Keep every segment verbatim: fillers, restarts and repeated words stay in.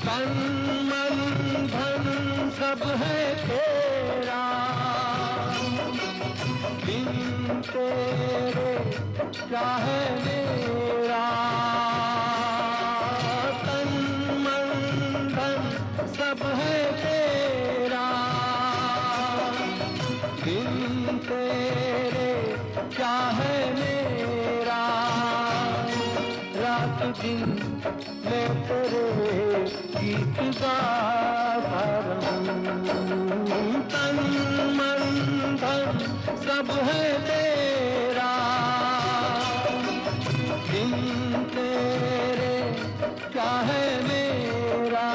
तन मन धन सब है तेरा, बिन तेरे क्या है मेरा। तन मन धन सब है तेरा, बिन तेरे क्या है मेरा। रात दिन मैं तेरे गीत गाता रहूं। तन मन धन सब है तेरा, बिन तेरे क्या है मेरा।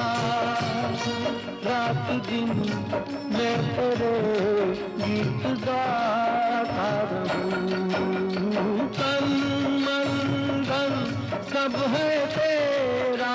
रात दिन मैं तेरे गीत गाता रहूं। तन मन धन सब है तेरा।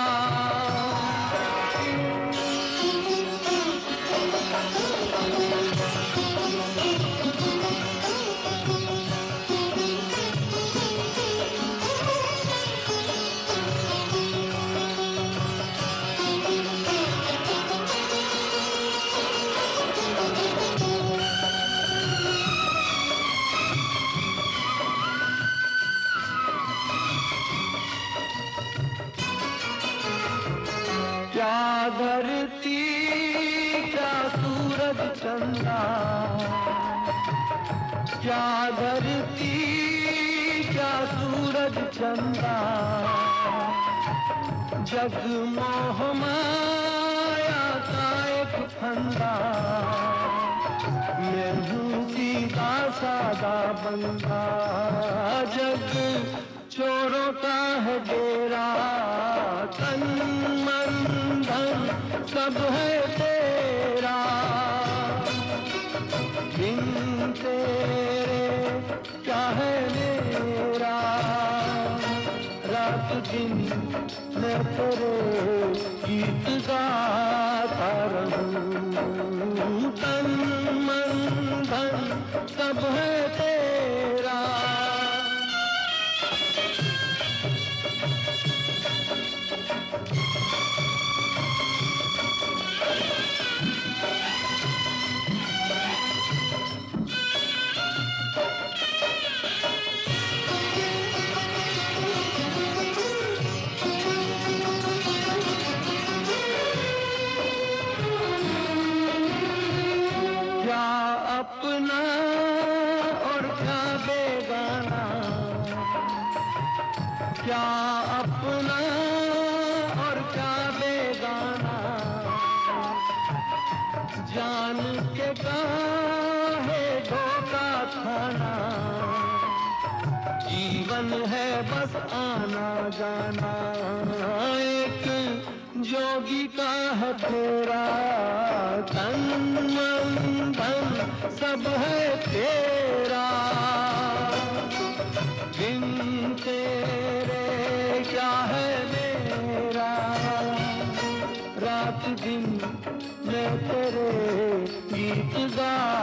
क्या धरती क्या सूरज चंदा, क्या धरती क्या सूरज चंदा। जगमोह माया का एक फंदा, मैं हूँ सीधा सादा बंदा। जग चोरों का है डेरा, तन मन धन सब है तेरा, बिन तेरे क्या है मेरा। रात दिन मैं तेरे गीत गाता रहूं। तन मन धन सब है तेरा। क्या अपना और क्या बेगाना, क्या अपना और क्या बेगाना। जान के काहे धोखा खाना, जीवन है बस आना जाना। एक जोगी का है तेरा, तन मन धन सब है तेरा, बिन तेरे क्या है मेरा। रात दिन मैं तेरे गीत गा